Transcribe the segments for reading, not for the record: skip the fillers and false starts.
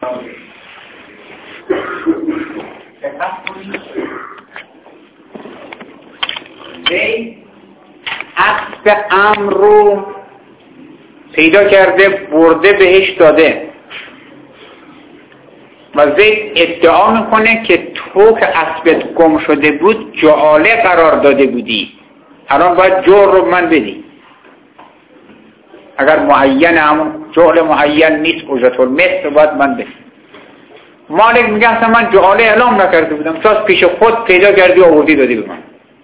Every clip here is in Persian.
عقد امر رو پیدا کرده برده بهش داده و زید ادعا میکنه که تو که اسبت گم شده بود جعاله قرار داده بودی، الان باید جعل رو من بدی. اگر معین همون جعل معین نیست اجرت المثل باید من بدی. مالک میگه اصلا من جعاله اعلام نکرده بودم، تو از پیش خود پیدا کردی و آوردی دادی به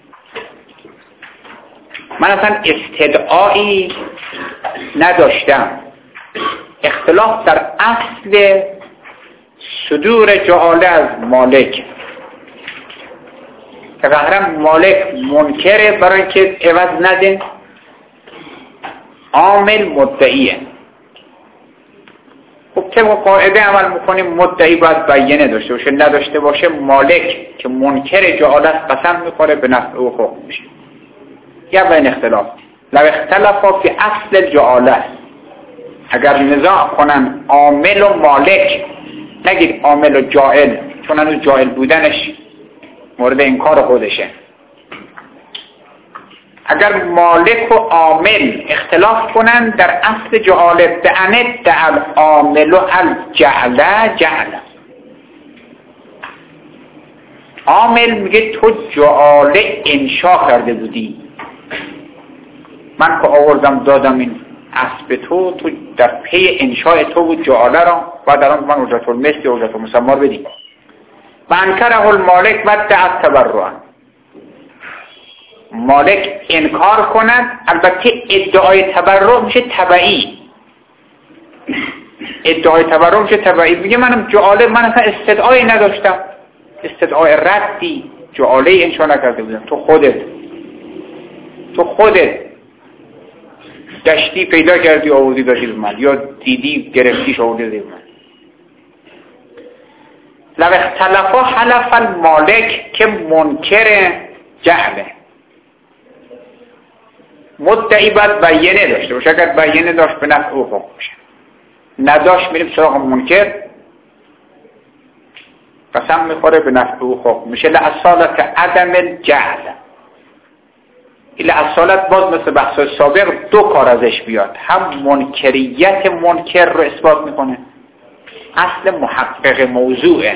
من اصلا استدعایی نداشتم. اختلاف در اصل صدور جعاله از مالک که ظاهرا مالک منکره برای که عوض نده، عامل مدعیه. خب طبق قاعده عمل میکنیم مدعی باید بیانه داشته باشه، نداشته باشه مالک که منکر جعاله است قسم میخوره به نفع او حکم میشه. یا بین اختلاف لو اختلافا فی اصل جعاله، اگر نزاع کنن عامل و مالک، نگید عامل و جاعل، چون هنوز جاعل بودنش مورد انکار خودشه. اگر مالک و عامل اختلاف کنن در اصل جعاله، دعنت دعال عامل و الجعله جعله، عامل میگه تو جعاله انشا کرده بودی، من که آوردم دادم این اسب تو در پی انشاء تو بود جعاله را، بعد الان من اجرت المثل یا اجرت المسمار بدیم. و انکره المالک و دعا تبرعا، مالک انکار کند، البته ادعای تبرع میشه تبعی، ادعای تبرع میشه تبعی، میگه منم جعاله، من اصلا استدعایی نداشتم، استدعای ردی، جعاله انشاء نکرده بودم، تو خودت دشتی پیدا کردی آوردی دادی به من، یا دیدی گرفتیش آوردی دادی به من. لو اختلافا حلف المالک که منکر جهله، مدعی باید بیانه داشته باشه، اگر بیانه داشت به نفع او حکم میشه، نداشت میریم سراغ منکر قسم میخوره به نفع او حکم میشه. لأصالت عدم الجهل، اصالت باز مثل بحث سابق دو کار ازش بیاد، هم منکریت منکر رو اثبات میکنه، اصل محقق موضوعه،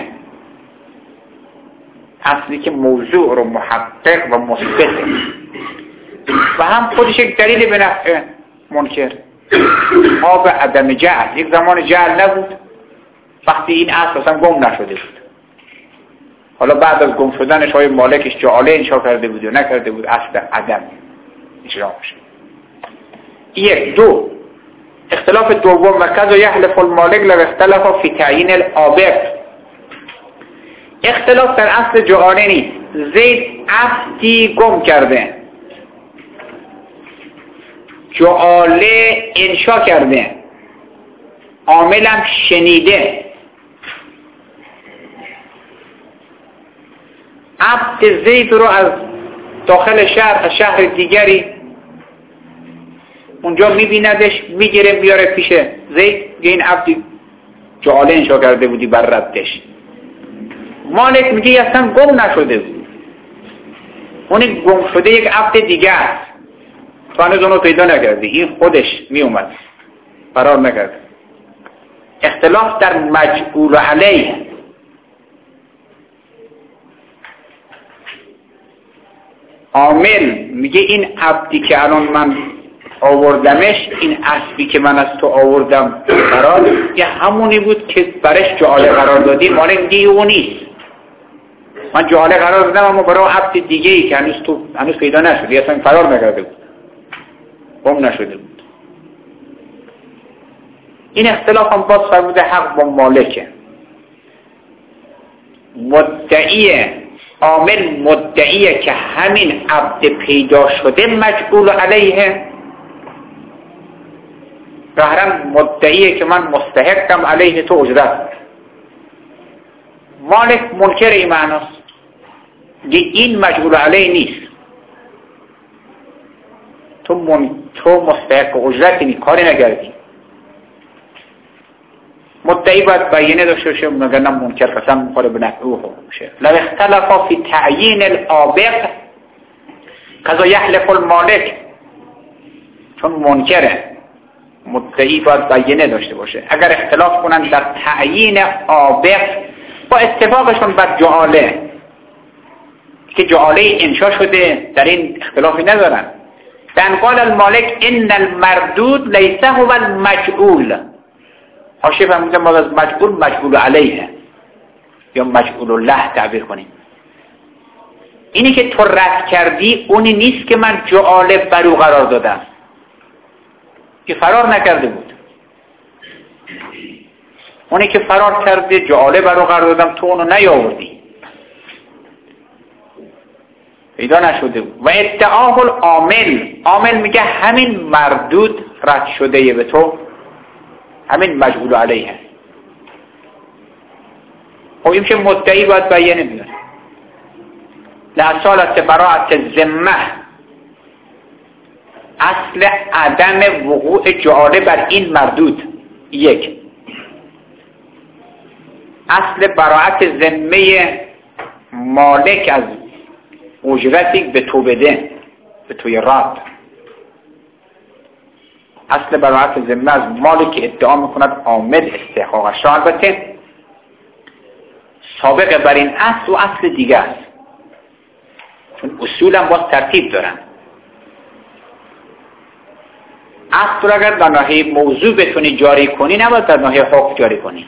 اصلی که موضوع رو محقق و مثبته، و هم خودش یک دلیل به نفع منکر. ما به عدم جهل، یک زمان جهل نبود، وقتی این اصل اصلا گم نشده بود، حالا بعد از گم شدنش های مالکش جعاله انشا کرده بود یا نکرده بود، اصل عدم اجرا میشه. یک. دو، اختلاف دوم، وکذا یحلف المالک لو اختلف فی تعیین العابق، اختلاف در اصل جعاله نیست، زید عبدی گم کرده، جعاله انشا کرده، عاملم شنیده، عبد زید رو از داخل شهر، از شهر دیگری اونجا میبیندش، میگیره میاره پیش زید، این عبدی جعاله انشا کرده بودی بر ردش. مالک میگه اصلا گم نشده بود، اون گم شده یک عبد دیگه است، تو هنوز اونو پیدا نکردی، این خودش میومد فرار نکرد. اختلاف در مجعول علیه، عامل میگه این عبدی که الان من آوردمش، این اسبی که من از تو آوردم قرار یه همونی بود که برش جعاله قرار دادی. مالک میگه اون نیست، من جعاله قرار دادم اما برای عبد دیگه ای که هنوز پیدا نشدی، اصلا فرار نکرده بود، گم نشده بود. این اختلاف هم باز فرموده حق با مالکه. مدعیه، عامل مدعیه که همین عبد پیدا شده مجعول علیه، ظاهرا مدعیه که من مستحقم علیه تو اجرت. مالک منکر این معناست، این مجعول علیه نیست، تو مستحق اجرتی کاری نکردی. مدعی باید بیانه داشته باشه، مگر نه منکر قسم میخوره به نفع او حکم میشه. لو اختلفا فی تعیین العابق قضا یحلف المالک، چون منکره مدعی باید بیانه داشته باشه. اگر اختلاف کنن در تعیین عابق با اتفاقشون بر جعاله که جعاله انشا شده، در این اختلافی ندارن. بن قال المالک ان المردود لیس هو المجعول، حاشیه فرموده ما از مجعول علیه یا مجعول الله تعبیر کنیم. اینی که تو رد کردی اونی نیست که من جعاله برو قرار دادم، که فرار نکرده بود. اونی که فرار کرده جعاله برو قرار دادم، تو اونو نیاوردی، پیدا نشده بود. و ادعاه العامل میگه همین مردود رد شده به تو، همین مجعول علیه. خب این که مدعی باید بیانه بیاره. لأصالت براءت ذمه، اصل عدم وقوع جعاله بر این مردود. یک، اصل براءت ذمه مالک از اجرتی به تو بده، به توی رد. اصل براءت ذمه از مالی که ادعا میکند عامل استحقاقش را، البته سابقه بر این اصل و اصل دیگه است، چون اصول هم باز ترتیب دارن. اصل را اگر در ناحیه موضوع بتونی جاری کنی، نباید در ناحیه حکم جاری کنی.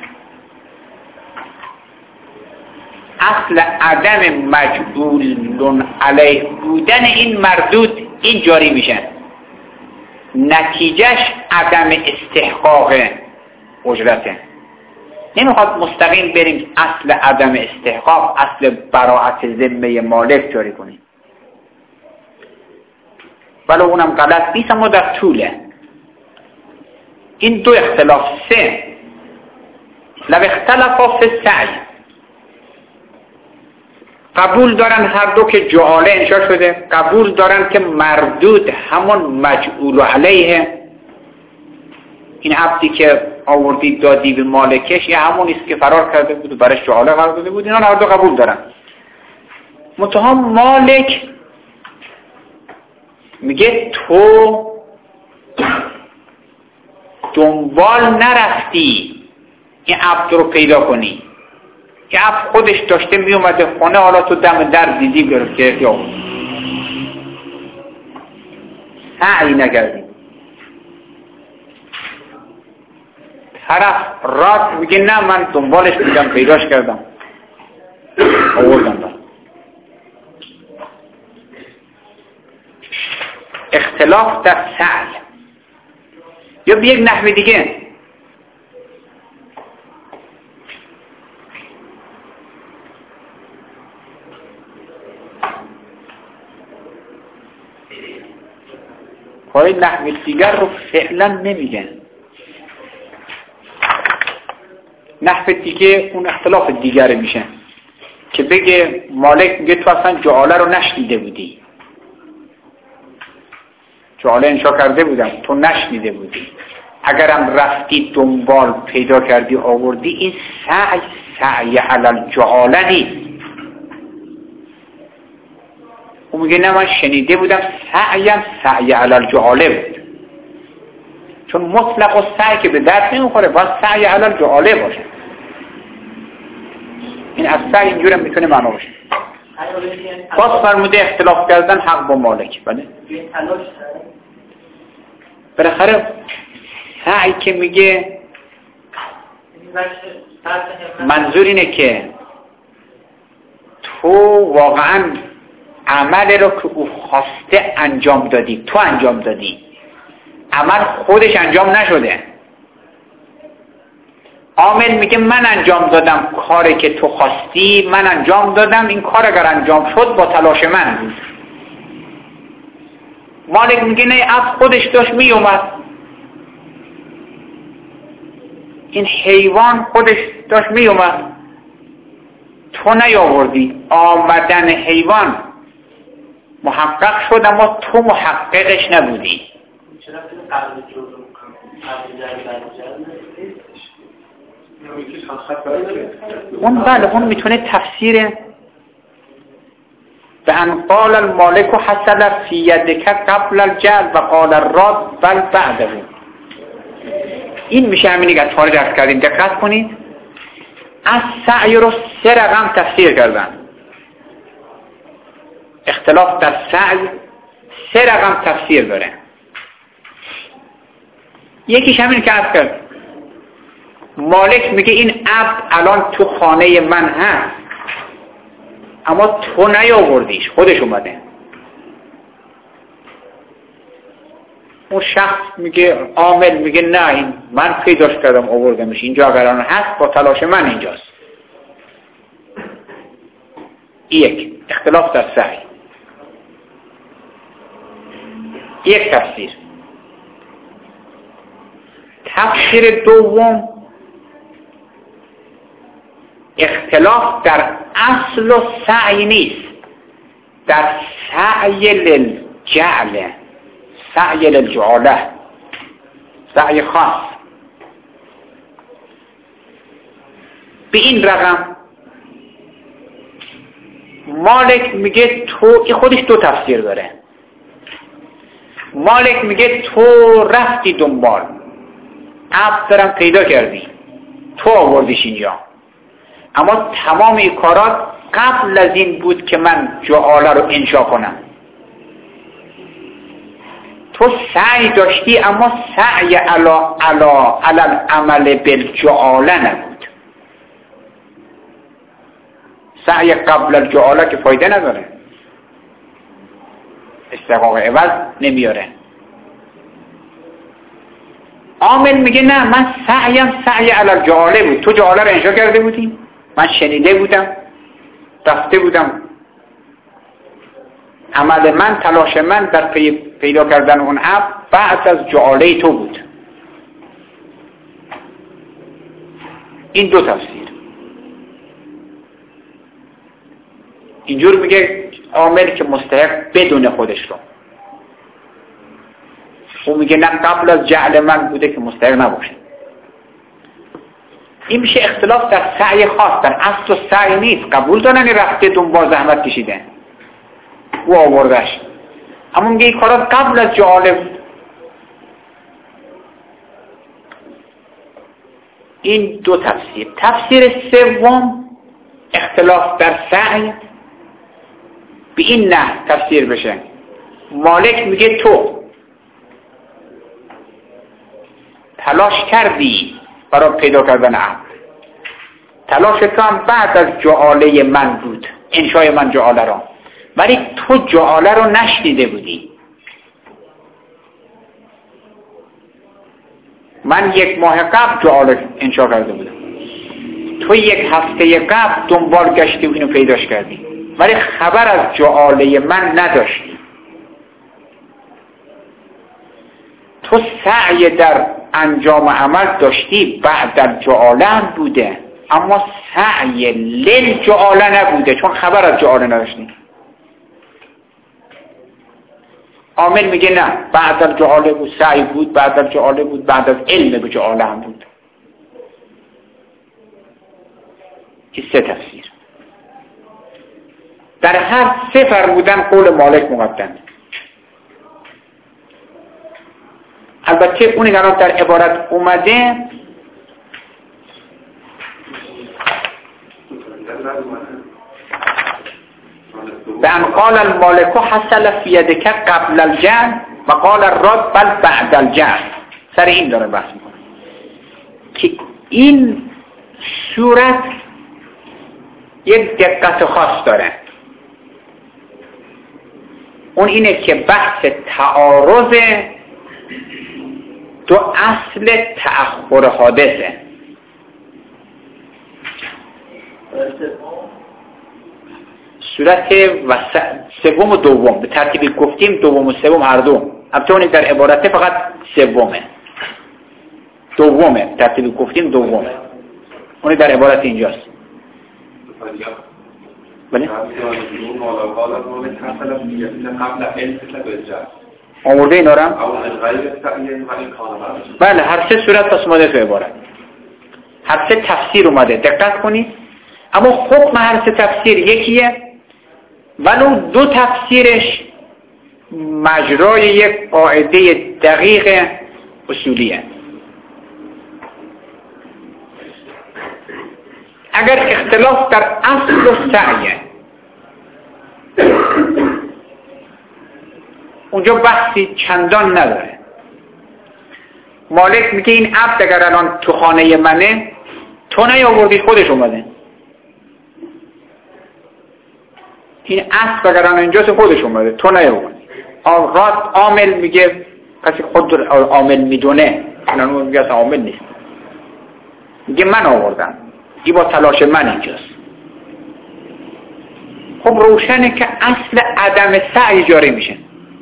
اصل عدم مجعول علیه بودن این مردود، این جاری میشه. نتیجهش عدم استحقاق اجرته. نمیخواد مستقیم بریم اصل عدم استحقاق، اصل براءت ذمه مالک جاری کنیم، ولی اونم غلط نیست، اما در طوله. این دو اختلاف. سه، لو اختلافا فی السعی، قبول دارن هر دو که جعاله انشا شده، قبول دارن که مردود همون مجعول علیه، این عبدی که آوردی دادی به مالکش یه همون است که فرار کرده بود و برش جعاله قرار داده بود. اینا هر دو قبول دارن. منتها مالک میگه تو دنبال نرفتی این عبد رو پیدا کنی، که عبد خودش داشته می اومده خونه، حالا تو دم در دیدی گرفته یا سعی نکردی. طرف راست میگه نه من دنبالش بودم پیداش کردم آوردم دارم. اختلاف در سعی. یا به یک نحوه دیگه، پای نحوه دیگر رو فعلا نمیگن. نحوه دیگه اون اختلاف دیگر میشه که بگه مالک میگه تو اصلا جعاله رو نشنیده بودی، جعاله انشا کرده بودم تو نشنیده بودی، اگرم رفتی دنبال پیدا کردی آوردی، این سعی علی الجعاله نیست. اون میگه نه من شنیده بودم، سعی علی الجعاله بود، چون مطلق و سعی که به درد نمیخوره، باید سعی علی الجعاله باشه. این از سعی اینجور میتونه معنا باشه. باز فرموده اختلاف کردن حق با مالک. بله بالاخره سعی که میگه منظور اینه که تو واقعا عمل رو که او خواسته انجام دادی، تو انجام دادی، عمل خودش انجام نشده. عامل میگه من انجام دادم کاری که تو خواستی، من انجام دادم، این کار اگر انجام شد با تلاش من بود. مالک میگه نه از خودش داشت می اومد، این حیوان خودش داشت می اومد، تو نیاوردی. آمدن حیوان محقق شد اما تو محققش نبودی. اون بله اون میتونه تفسیر به ان قال المالک حصل فی یدک قبل الجعل و قال الراد بل بعده. این میشه همینی که از خارج عرض کردیم. دقت کنید از سعی رو 3 رقم تفسیر کردن. اختلاف در سعی 3 رقم تفسیر داره. یکیش همین که عرض کرد، مالک میگه این عبد الان تو خانه من هست اما تو نیاوردیش، خودش اومده. اون شخص میگه، عامل میگه نه این من پیداش کردم آوردمش، اینجا اگر الان هست با تلاش من اینجاست. یک اختلاف در سعی. یک تفسیر. تفسیر دوم اختلاف در اصل و سعی نیست، در سعی للجعل، سعی للجعاله، سعی خاص. به این رقم مالک میگه تو، خودش 2 تفسیر داره. مالک میگه تو رفتی دنبال، عبد دارم پیدا کردی، تو آوردیش اینجا، اما تمام این کارات قبل از این بود که من جعاله رو انشا کنم. تو سعی داشتی اما سعی علا العمل بالجعاله نبود. سعی قبل الجعاله که فایده نداره، استحقاق عوض نمیاره. عامل میگه نه من سعیم سعی علی الجعاله بود، تو جعاله رو انشا کرده بودی، من شنیده بودم، رفته بودم، عمل من، تلاش من در پیدا کردن اون عبد بعد از جعاله تو بود. این 2 تفسیر. اینجور میگه عامل که مستحق بدون خودش رو، او میگه نه قبل از جعل من بوده که مستحق نباشه. این میشه اختلاف در سعی خاص، در اصل و سعی نیست. قبول دارن رفته دنبال زحمت کشیده او آوردش، اما میگه این کارات قبل از جعاله بود. این 2 تفسیر. تفسیر سوم اختلاف در سعی به این نه تفسیر بشه. مالک میگه تو تلاش کردی برای پیدا کردن عبد، تلاش تو هم بعد از جعاله من بود، انشای من جعاله را، ولی تو جعاله رو نشنیده بودی. من 1 ماه قبل جعاله انشا کرده بودم، تو 1 هفته قبل دنبال گشتی و اینو پیداش کردی، ولی خبر از جعاله من نداشتی. تو سعی در انجام عمل داشتی، بعد در جعاله هم بوده، اما سعی للجعاله نبوده چون خبر از جعاله نداشتی. عامل میگه نه بعد از جعاله بود، سعی بود بعد از جعاله بود، بعد از علم به جعاله هم بود. این 3 تفسیر. در هر 3 فرمودن قول مالک مقدم. البته اونی که در عبارت اومده به ان قال المالک حصل فی یدک قبل الجعل و قال الراد بل بعد الجعل. سر این داره بحث میکنه که این صورت یک دقت خاص داره. اون اینه که بحث تعارض 2 اصل تأخر حادثه. صورت سوم و دوم به ترتیبی گفتیم، دوم و سوم هر دو. البته در عبارت فقط سومه، دومه ترتیبی گفتیم دومه، اون در عبارت اینجاست. بله آورده این آرم؟ بله هر 3 صورت پس ماده تو عبارت. هر سه تفسیر اومده، دقت کنید. اما حکم هر سه تفسیر یکیه، ولو دو تفسیرش مجرای یک قاعده دقیق اصولیه. اگر اختلاف در اصل و سعیه، اونجا بحثی چندان نداره. مالک میگه این عبد اگر الان تو خانه منه، تو نیاوردی، خودش اومده. این اسب اگر الان اینجاست، خودش اومده، تو نیاوردی. راست عامل میگه کسی خود عامل میدونه، الان اون میگه اصلا عامل نیست، میگه من آوردم، این با تلاش من اینجاست. خب روشنه که اصل عدم سعی جاری میشه.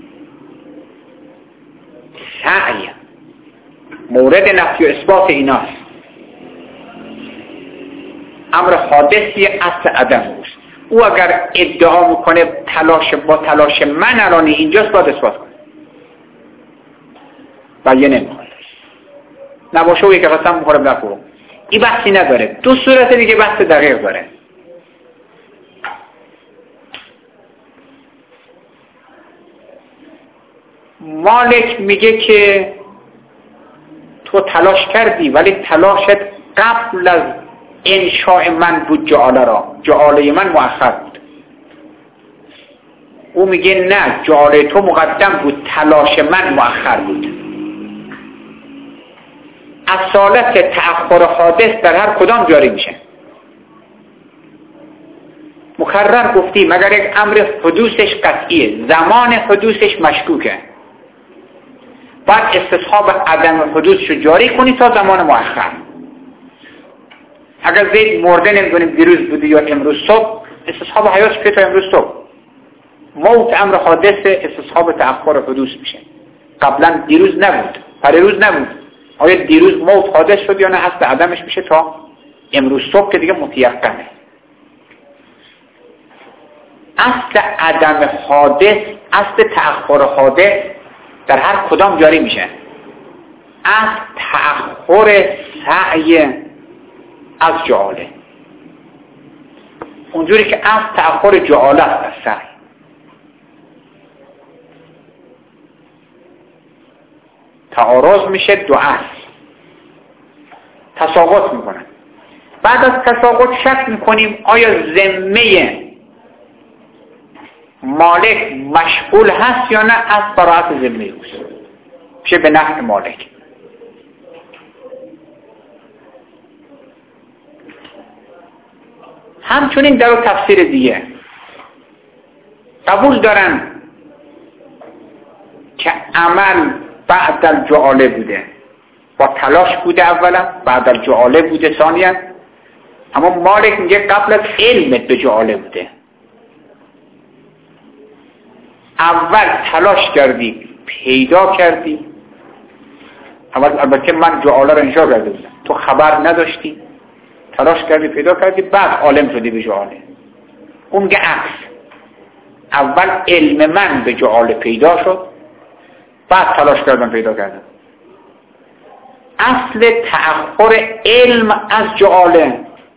سعی مورد نفی و اثبات ایناست. امر حادثی اصل عدم اوست. او اگر ادعا میکنه با تلاش من الان اینجاست، باید اثبات کنه و یه نمیخواد نباشه و یک قسم بخوره بخورم. این بحثی نداره. دو صورت دیگه بحث دقیق داره. مالک میگه که تو تلاش کردی، ولی تلاشت قبل از انشاء من بود جعاله من مؤخر بود. او میگه نه، جعاله تو مقدم بود، تلاش من مؤخر بود. اصالت تأخر حادث در هر کدام جاری میشه. مکرر گفتیم اگر یک امر حدوثش قطعیه، زمان حدوثش مشکوکه، باید استصحاب عدم حدوثش رو جاری کنی تا زمان مؤخر. اگر زید مرده نمیدونیم دیروز بودی یا امروز صبح، استصحاب حیاتش که تا امروز صبح. موت امر حادث، استصحاب تأخر حدوث میشه. قبلا دیروز نبود، پریروز نبود، آیا دیروز موت حادث شد یا نه، اصل عدمش میشه تا امروز صبح که دیگه متیقنه. اصل عدم حادث، اصل تأخر حادث در هر کدام جاری میشه. اصل تأخر سعی از جعاله، اونجوری که اصل تأخر جعاله است از سعی. تعارض میشه دو اصل، تساقط میکنن. بعد از تساقط شک میکنیم آیا ذمه مالک مشغول هست یا نه، از براعت ذمه اوست، میشه به نفع مالک. همچنین در تفسیر دیگه قبول دارن که عمل بعد الجعاله بوده، با تلاش بوده اولا، بعد الجعاله بوده ثانیا. اما مالک میگه قبل از علمت به جعاله بوده. اول تلاش کردی پیدا کردی، البته من جعاله رو انشا کرده بودم، تو خبر نداشتی، تلاش کردی پیدا کردی، بعد عالم شدی به جعاله. اون میگه عکس، اول علم من به جعاله پیدا شد، بعد تلاش کردم پیدا کردم. اصل تأخر علم از جعاله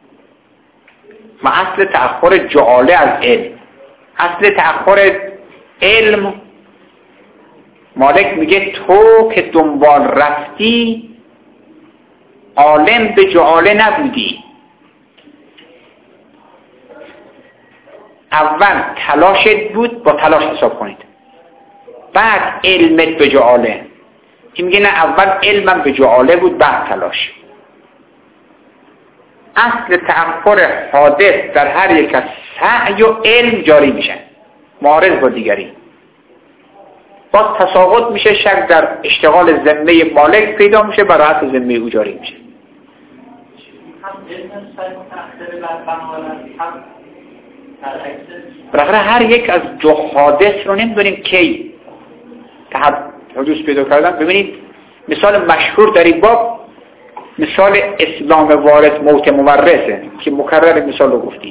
و اصل تأخر جعاله از علم. اصل تأخر علم، مالک میگه تو که دنبال رفتی عالم به جعاله نبودی، اول تلاشت بود، با تلاش حساب کنید، بعد علمت به جعاله. این میگه نه، اول علمم به جعاله بود، بعد تلاش. اصل تأخر حادث در هر یک از سعی و علم جاری میشه، معارض با دیگری. با تساقط میشه، شک در اشتغال ذمه مالک پیدا میشه، براعت ذمه او جاری میشه. بالاخره هر یک از دو حادث رو نمیدونیم کی حدوث پیدا کردن. ببینید مثال مشهور در این باب مثال اسلام وارث موت مورثه که مکرر مثال رو گفتیم.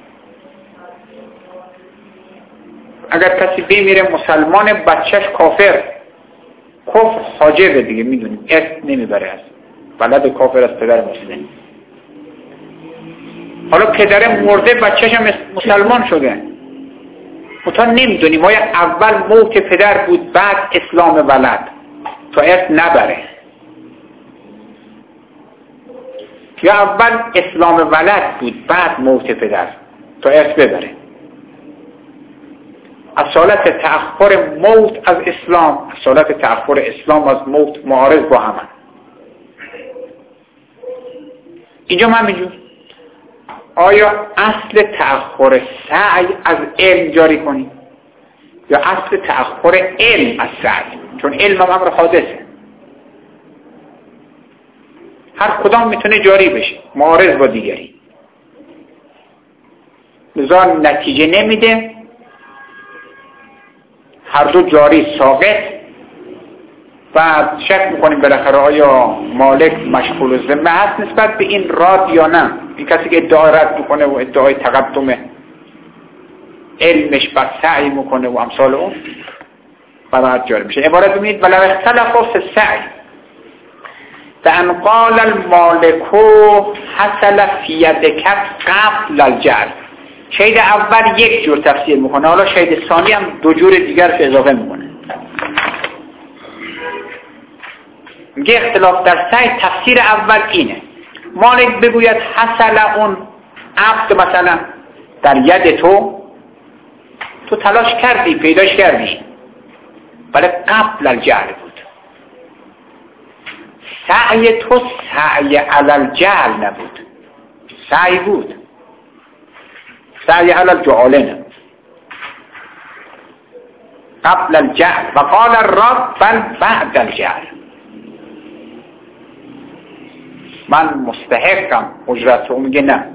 اگر کسی بمیره مسلمان، بچهش کافر، کفر حاجبه دیگه، میدونیم ارث نمیبره، از بلد کافر از پدر مسلم. حالا پدره مرده بچه‌ش هم مسلمان شده، تا نمیدونیم آیا اول موت پدر بود بعد اسلام ولد تا ارث نبره، یا اول اسلام ولد بود بعد موت پدر تا ارث ببره. اصالت تأخر موت از اسلام، اصالت تأخر اسلام از موت معارض با همن. اینجا من میگم آیا اصل تأخر سعی از علم جاری کنیم یا اصل تأخر علم از سعی؟ چون علم هم امر حادثه، هر کدام میتونه جاری بشه معارض با دیگری، لذا نتیجه نمیده، هر دو جاری ساقط. و شک میکنیم بالاخره آیا مالک مشغول الذمه هست نسبت به این راد یا نه. این کسی که ادعا رد میکنه و ادعای تقدم علمش بر سعی میکنه و امثال اون باید جاری میشه. عبارت ببینید ولو اختلفوا فی السعی فان قال المالک حصل فی یدک قبل الجعل. شهید اول یک جور تفسیر میکنه، حالا شهید ثانی هم دو جور دیگر رو اضافه میکنه. میگه اختلاف در سعی تفسیر اول اینه، مالک بگوید حصل اون عبد مثلا در ید تو تلاش کردی پیداش کردی ولی قبل الجعل بود، سعی تو سعی علی الجعل نبود، سعی بود سعی علی الجعل نبود قبل الجعل. و قال الرب بل بعد الجعل، من مستحقم اجرت رو. میگه نه،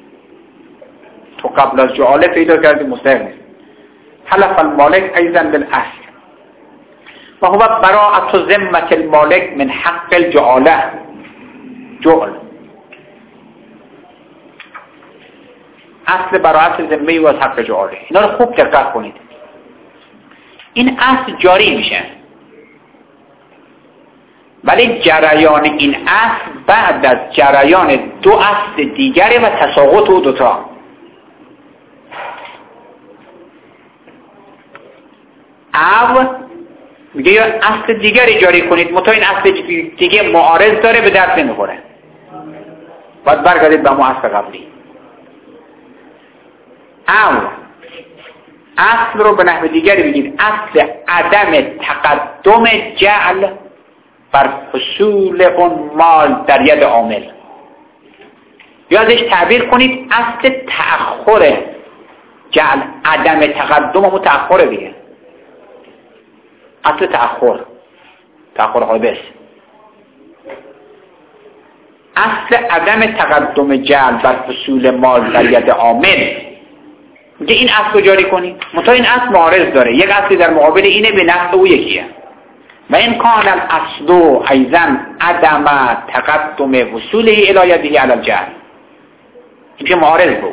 تو قبل از جعاله پیدا کردی مستحق نیست. حلف المالک ایضا بالاصل و هو براءت ذمة المالک من حق الجعاله جعل. اصل براءت ذمه و از حق جعاله، اینا رو خوب دقت کنید. این اصل جاری میشه ولی جریان این اصل بعد از جریان دو اصل دیگره و تساقط او دوتا. او میگه یا اصل دیگری جاری کنید متا این اصل دیگه معارض داره به درد نمیخوره، باید برگردید به اون اصل قبلی. او اصل رو به نحو دیگری بگید اصل عدم تقدم جعل بر حصول اون مال در ید عامل، یا ازش تعبیر کنید اصل تأخر جعل، عدم تقدم و تأخر دیگه، اصل تأخر حادث، اصل عدم تقدم جعل بر حصول مال در ید عامل. میگه این اصل رو جاری کنید متا این اصل معارض داره، یک اصلی در مقابل اینه به نفع او یکیه. و این کان الاصل ایضا عدم تقدم وصوله الی یده علی الجعل، این که معارض بود.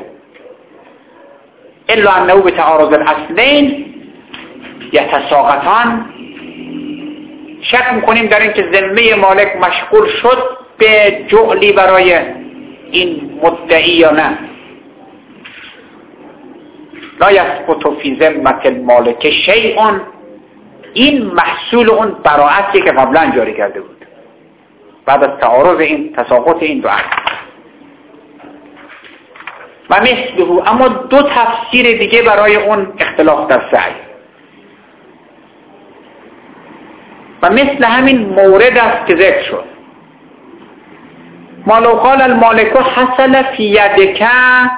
الا انه به تعارض الاصلین یتساقطان، شک میکنیم در این که ذمه مالک مشغول شد به جعلی برای این مدعی یا نه. لا یثبت فی ذمة المالک شیء، این محصول اون براعتی که قبلا جاری کرده بود بعد از تعارض این تساقط این دو اصل. و مثله، اما دو تفسیر دیگه برای اون اختلاف در سعی و مثل همین مورد است که ذکر شد. ما لو قال المالک حصل فی یدک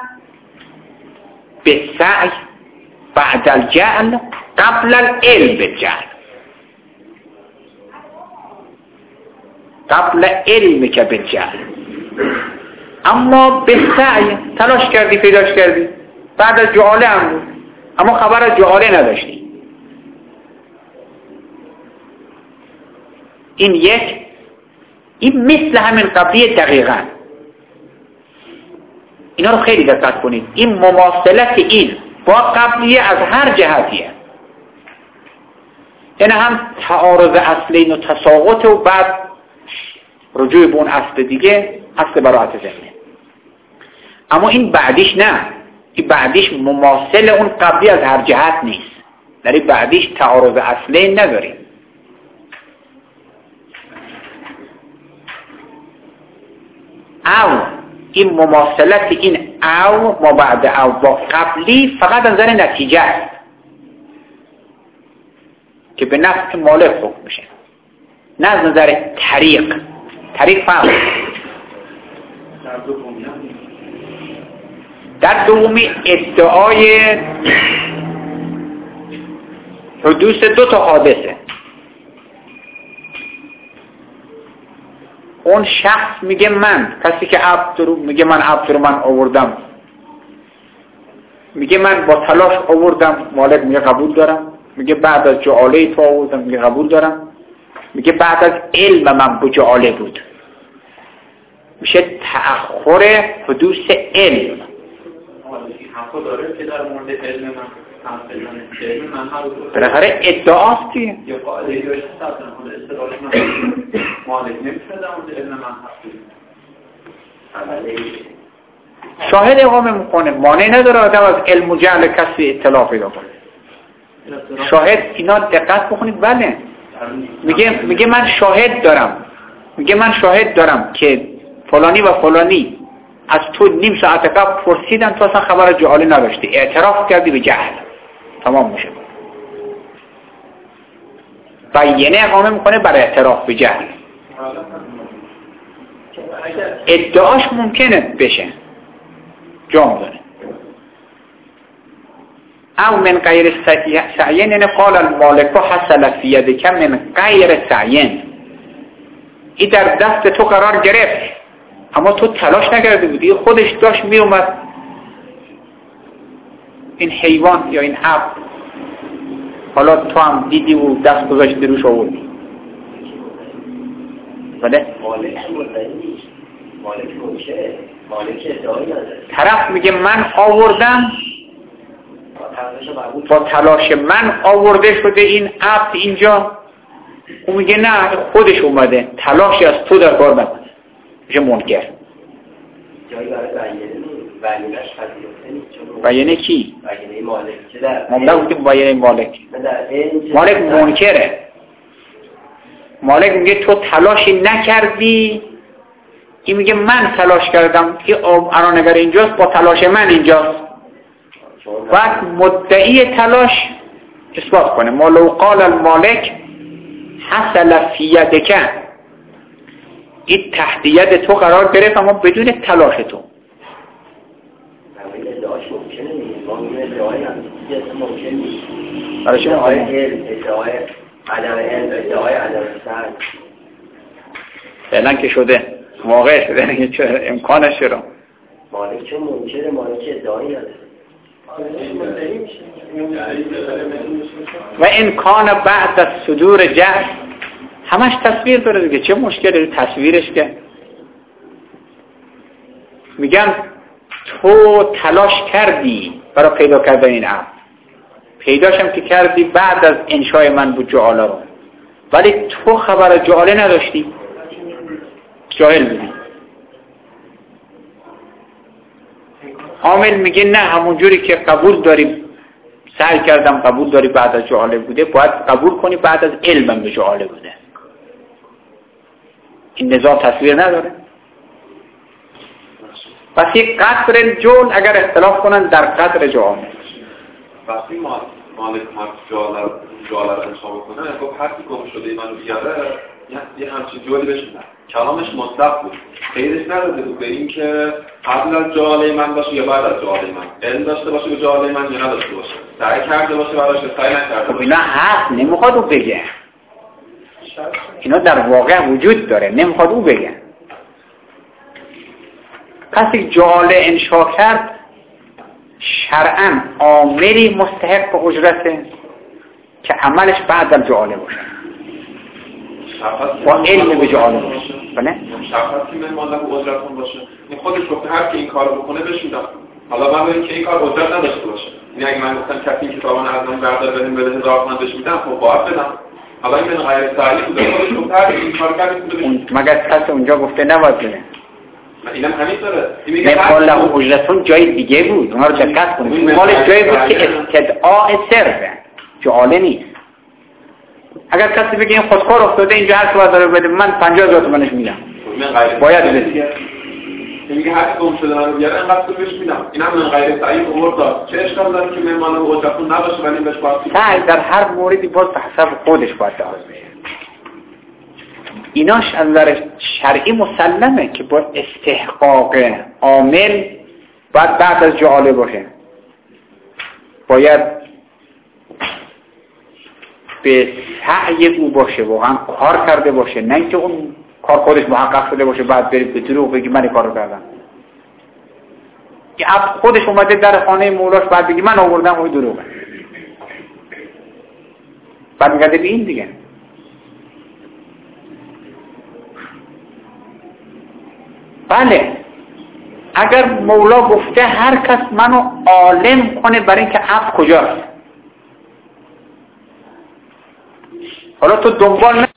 بالسعی بعد الجعل قبل العلم بالجعل، قبل علم که بالجعل، اما بالسعی تلاش کردی پیداش کردی بعد از جعاله هم بود اما خبر از جعاله نداشتی. این یک، این مثل همین قبلی دقیقاً. اینا رو خیلی دقت کنید، این مماثلت این با قبلیه از هر جهتیه، یعنی هم تعارض اصلین و تساقط و بعد رجوع به اون اصل دیگه، اصل براءت ذمه. اما این بعدیش نه، این بعدیش مماثل اون قبلی از هر جهت نیست، در این بعدیش تعارض اصلی نداریم. او این مماثلت این او ما بعد او با قبلی فقط از نظر نتیجه است که به نفع مالک حکم میشه، نه از نظر طریق فهم. در دومی ادعای حدوث دو تا حادثه. اون شخص میگه من، کسی که عبد رو میگه من عبد رو من آوردم، میگه من با تلاش آوردم، مالک میگه قبول دارم، میگه بعد از جعاله تو آوردم، میگه قبول دارم، میگه بعد از علم من با جعاله بود. میشه تأخر حدوث علم. حقا داره که در مورد علم من حرف بزنه، علم من بالاخره ادعاست دیگه. یا قاعده داشته صدر مورد اصطلاح من مالک نمیتونه در مورد علم من حرف بزنه. شاهد اقامه میکنه، مانع نداره آدم از علم و جهل کسی اطلاع پیدا کنه. شاهد اینا دقت بکنید. بله میگه من شاهد دارم که فلانی و فلانی از تو نیم ساعت قبل پرسیدن، تو اصلا خبر جعاله نداشتی، اعتراف کردی به جهل، تمام میشه. بیانه اقامه میکنه برای اعتراف به جهل. ادعاش ممکنه بشه، جام داره. او من غیر سعین، یعنی قال المالک حصل فی یدک من غیر سعین، این در دست تو قرار گرفت اما تو تلاش نکرده بودی، خودش داشت می اومد. این حیوان یا این عبد حالا تو هم دیدی و دست گذاشتی روش آوردی. بله؟ مالک منکره، مالک ادعایی نداره. طرف میگه من آوردم، با تلاش من آورده شده این عبد اینجا. اون میگه نه خودش اومده، تلاشی از تو در کار نبود، میشه منکر. جایی برای بیانش پذیرفته نیست. بیانه کی؟ بیانه مالک که در ما نگفتیم بیانه مالک. مالک منکره. مالک میگه تو تلاشی نکردی، این میگه من تلاش کردم، این ارانگر اینجاست با تلاش من اینجاست. بعد مدعی تلاش اثبات کنه. ما لو قال المالک حصل فی یدک، این تحت ید تو قرار گرفت اما بدون تلاش تو. این ادعاش ممکنه نیست. ما این ادعای ممکن نیست. برای چه ادعای عدم علم، ادعای عدم سعی. فعلا که شده، واقع شده، چه امکانش رو. مالک چون منکره، مالک ادعایی نداره. و امکان بعد از صدور جهل، همش تصویر داره دیگه، چه مشکلی تصویرش که میگم تو تلاش کردی برای پیدا کردن این عبد، پیداشم که کردی بعد از انشای من بود جعاله رو، ولی تو خبر جعاله نداشتی، جاهل بودی. عامل میگه نه، همونجوری که قبول داری، سعی کردم قبول داری بعد از جعاله بوده، باید قبول کنی بعد از علمم به جعاله بوده. این نزاع تصویر نداره. پس یک قدر جول اگر اختلاف کنن در قدر جعاله. وقتی مالک جعاله رو انشا کنه، گفت هرکی گم شده منو بیاره، یه همچین جولی بشنن. کلامش مطلق بود، قیدش نداده بود به این که قبل از جعاله من باشه یا بعد از جعاله من، علم داشته باشه به جعاله من یا نداشته باشه، سعی کرده باشه براش یا سعی نکرده باشه. اینا حق نمیخواد او بگه، اینا در واقع وجود داره، نمیخواد او بگه. کسی جعاله انشا کرد شرعاً عاملی مستحق به اجرته که عملش بعد از جعاله باشه، با علم به جعاله باشه. بله؟ شرط که من مالک اجرتون باشه، این خودش گفته هر کی این کارو بکنه بهش میدم. حالا من ببین که این کار اجرت نداشته باشه، یعنی اگه من گفتم کسی این کتابو از من بردار بدیم بده 1000 تومان بهش میدم، خب باید بدم. حالا این غیر سعی بوده، خودش گفته هر کی این کار کرد بده. مگر کسی اونجا گفته نباید بده؟ اینم همینطوره. مثال له اجرتون جای دیگه بود، اونا رو دقت کنید. مال جایی بود که استدعاء صرفه، جعاله نیست. اگر کسی بگه این خودکار افتاده اینجا هر چی داره بده من 50,000 تومانش میدم، باید بده. میگه هر کی گم شده من رو بیاره انقدر بهش میدم. اینم من غیر صحیح آورد. چه اشکال داره که مهمان رو اجرتون نباشه ولی بهش باید در هر موردی باز به حسب خودش باید لحاظ بشه. ایناش از نظر شرعی مسلمه که با استحقاق عامل باید بعد از جعاله باشه، باید به سعی او باشه، واقعا کار کرده باشه، نه اینکه اون کار خودش محقق شده باشه بعد برید به دروغ بگی من این کارو کردم. که عبد خودش اومده در خانه مولاش بعد بگی من آوردم اون دروغه، بعد میگه به این دیگه. بله اگر مولا گفته هر کس منو عالم کنه برای اینکه عبد کجاست، حالا تو دنبال